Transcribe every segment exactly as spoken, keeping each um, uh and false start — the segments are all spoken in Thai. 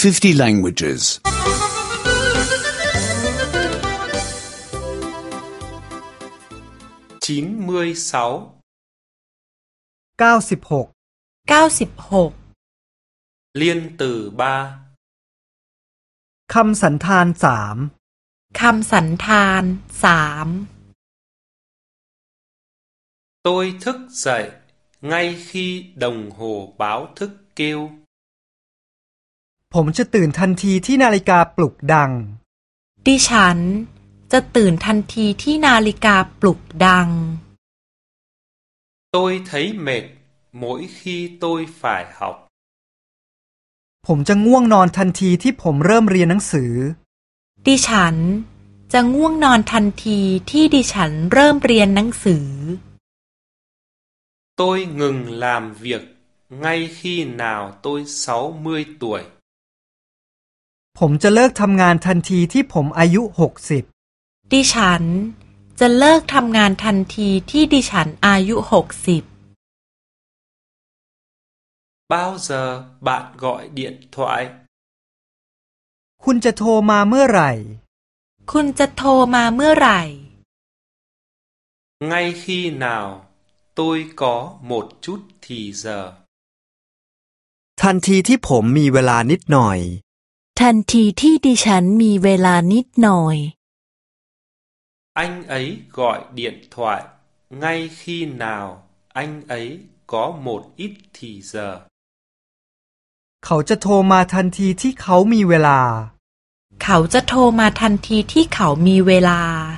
fifty languages. chín mươi sáu เก้าสิบหกเก้าสิบหก Liên từ ba คำสันธานสามคำสันธานสาม Tôi thức dậy ngay khi đồng hồ báo thức kêu. ผมจะตื่นทันทีที่นาฬิกาปลุกดังดิฉันจะตื่นทันทีที่นาฬิกาปลุกดัง Tôi thấy mệt mỗi khi tôi phải học. ผมจะง่วงนอนทันทีที่ผมเริ่มเรียนหนังสือดิฉันจะง่วงนอนทันทีที่ดิฉันเริ่มเรียนหนังสือ Tôi ngừng làm việc ngay khi nào tôi sáu mươi tuổi. ผมจะเลิกทำงานทันทีที่ผมอายุหกสิบดิฉันจะเลิกทำงานทันทีที่ดิฉันอายุหกสิบ Bao giờ bạn gọi điện thoại? คุณจะโทรมาเมื่อไหร่คุณจะโทรมาเมื่อไหร่ Ngay khi nào tôi có một chút thì giờ. ทันทีที่ผมมีเวลานิดหน่อยทันทีที่ดิฉันมีเวลานิดหน่อย Anh ấy gọi điện thoại ngay khi nào anh ấy có một ít thì giờ. เขาจะโทรมาทันทีที่เขามีเวลาเขาจะโทรมาทันทีที่เขามีเวลา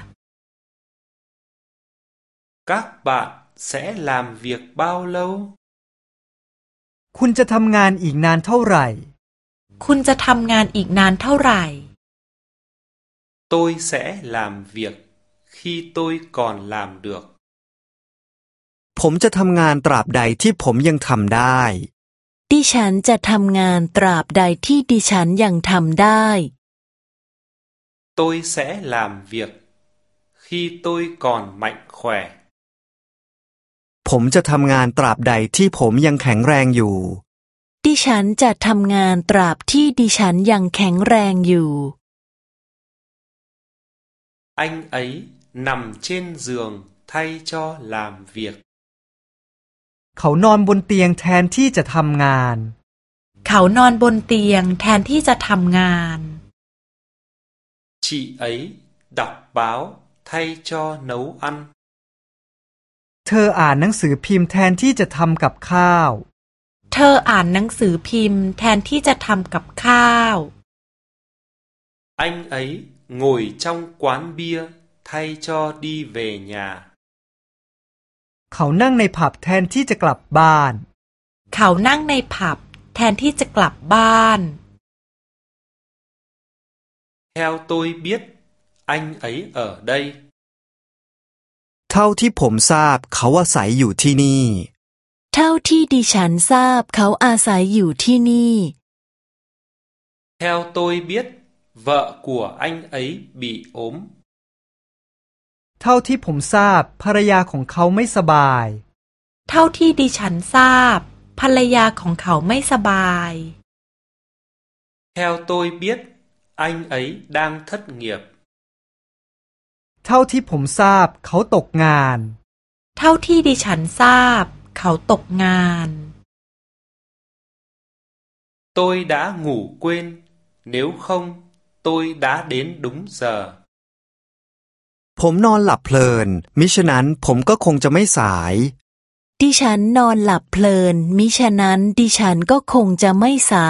Các bạn sẽ làm việc bao lâu? คุณจะทำงานอีกนานเท่าไหร่คุณจะทำงานอีกนานเท่าไหร่ Tôi sẽ làm việc khi tôi còn làm được. ผมจะทำงานตราบใดที่ผมยังทำได้ดิฉันจะทำงานตราบใดที่ดิฉันยังทำได้ Tôi sẽ làm việc khi tôi còn mạnh khỏe. ผมจะทำงานตราบใดที่ผมยังแข็งแรงอยู่ดิฉันจะทำงานตราบที่ดิฉันยังแข็งแรงอยู่ Anh ấy nằm trên giường thay cho làm việc. เขานอนบนเตียงแทนที่จะทำงานเขานอนบนเตียงแทนที่จะทำงาน Chị ấy đọc báo thay cho nấu ăn. เธออ่านหนังสือพิมพ์แทนที่จะทำกับข้าวเธออ่านหนังสือพิมพ์แทนที่จะทำกับข้าว Anh ấy ngồi trong quán bia thay cho đi về nhà. เขานั่งในผับแทนที่จะกลับบ้านเขานั่งในผับแทนที่จะกลับบ้าน Theo tôi biết, anh ấy ở đây. เท่าที่ผมทราบเขาอาศัยอยู่ที่นี่เท่าที่ดิฉันทราบเขาอาศัยอยู่ที่นี่ Theo tôi biết, vợ của anh ấy bị ốm. เท่าที่ผมทราบภรรยาของเขาไม่สบายเท่าที่ดิฉันทราบภรรยาของเขาไม่สบาย Theo tôi biết, anh ấy đang thất nghiệp. เท่าที่ผมทราบเขาตกงานเท่าที่ดิฉันทราบเขาตกงาน Tôi đã ngủ quên, nếu không, tôi đã đến đúng giờ. ผมนอนหลับเพลินมิฉะนั้นผมก็คงจะไม่สายดิฉันนอนหลับเพลินมิฉะนั้นดิฉันก็คงจะไม่สาย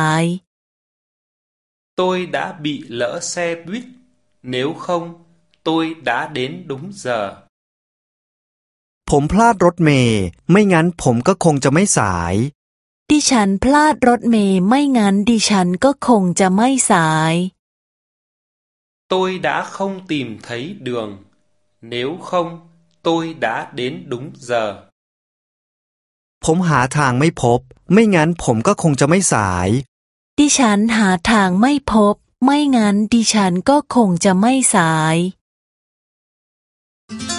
Tôi đã bị lỡ xe buýt, nếu không, tôi đã đến đúng giờ. ผมพลาดรถเมล์ไม่งั้นผมก็คงจะไม่สายดิฉันพลาดรถเมล์ไม่งั้นดิฉันก็คงจะไม่สาย Tôi đã không tìm thấy đường, nếu không, tôi đã đến đúng giờ. ผมหาทางไม่พบไม่งั้นผมก็คงจะไม่สายดิฉันหาทางไม่พบไม่งั้นดิฉันก็คงจะไม่สาย